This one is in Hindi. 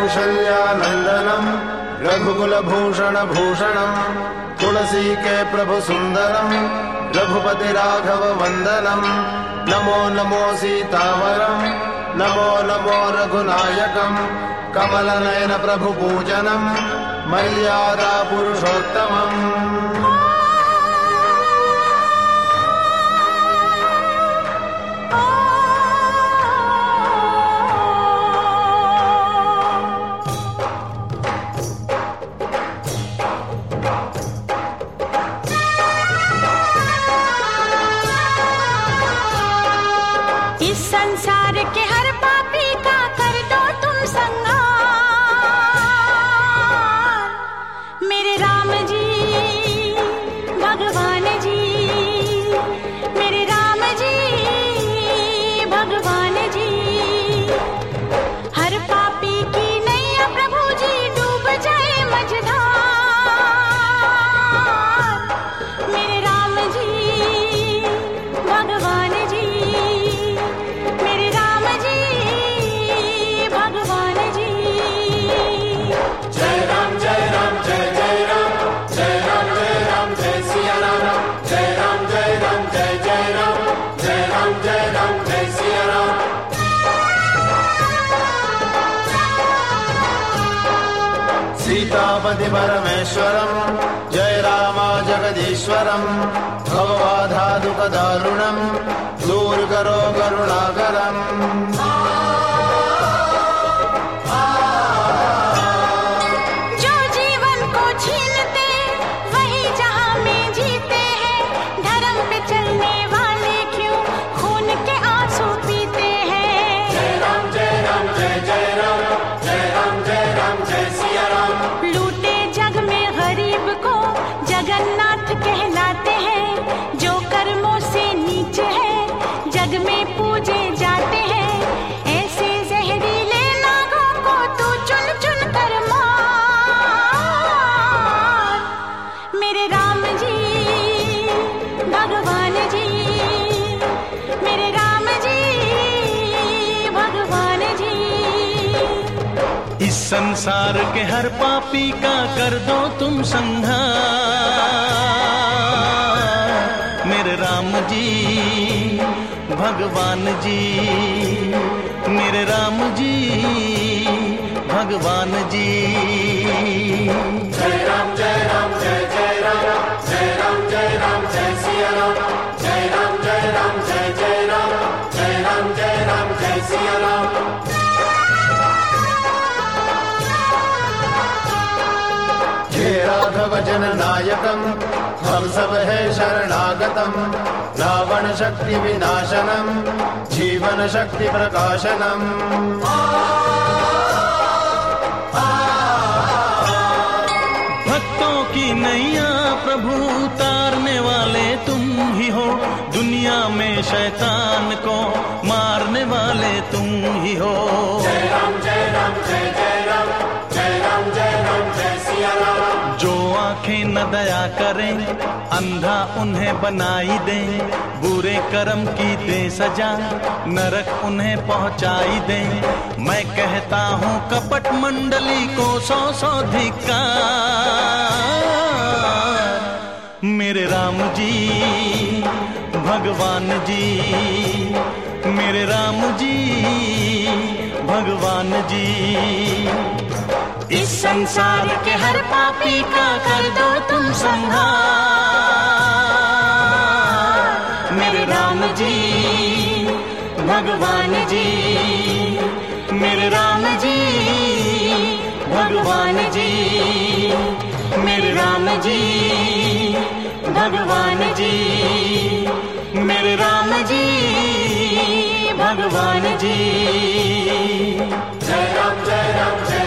कौशल्यानंदनम रघुकुल भूषण भूषणम तुलसी के प्रभु सुंदरम रघुपति राघव वंदनम नमो नमो सीतावरम नमो नमो रघुनायकम कमल नयन प्रभु पूजनम मर्यादा पुरुषोत्तमम। इस संसार के हर पापी का कर दो तुम संहार। मेरे राम जी भगवान जी, मेरे राम जी भगवान जी, हर पापी की नैया प्रभु जी डूब जाए मझधार। मेरे राम जी भगवान जी, मेरे राम जी भगवान जी। जय राम जय राम जय जय राम, जय राम जय राम जय सिया राम, जय राम जय राम जय जय राम, जय राम जय राम जय सिया राम। सीतापति परमेश्वरम जय रामा जगदीश्वरम भवबाधादुख दारुणम दूर करो करुणाकरम। जो जीवन को छीनते वही जहां में जीते हैं, धर्म पे चलने वाले क्यों खून के आंसू पीते हैं। जय राम जय राम जय जय राम, जय राम जय राम जय सिया राम। लूटे जग में गरीब को जगन्नाथ कहलाते हैं, जो कर्मों से नीचे है जग में पूजे जाते हैं। ऐसे जहरीले नागों को तू चुन चुन कर मार। मेरे राम जी भगवान जी, मेरे राम जी भगवान जी। इस संसार के हर पापी का कर दो तुम संहार। मेरे राम जी भगवान जी, मेरे राम जी भगवान जी। जय राम जय राम जय जय राम, जय राम जय राम जय सिया राम, जय राम जय राम जय जय राम, जय राम जय राम जय सिया राम। हे राघव जन नायकम हम सब है शरणागतम, रावण शक्ति विनाशनम जीवन शक्ति प्रकाशनम। भक्तों की नैया प्रभु उतारने वाले तुम ही हो, दुनिया में शैतान को मारने वाले तुम ही हो। जय राम जय राम जय जय राम, जय राम जय राम जय सिया राम। जो आंखें न दया करें अंधा उन्हें बनाई दे, बुरे कर्म की दे सजा नरक उन्हें पहुंचाई दे। मैं कहता हूँ कपट मंडली को सौ सौ धिक्कार। मेरे राम जी भगवान जी, मेरे राम जी भगवान जी। इस संसार के हर पापी का कर दो तुम संहार। मेरे राम जी भगवान जी, मेरे राम जी भगवान जी, मेरे राम जी भगवान जी, मेरे राम जी भगवान जी। जय राम जय राम जय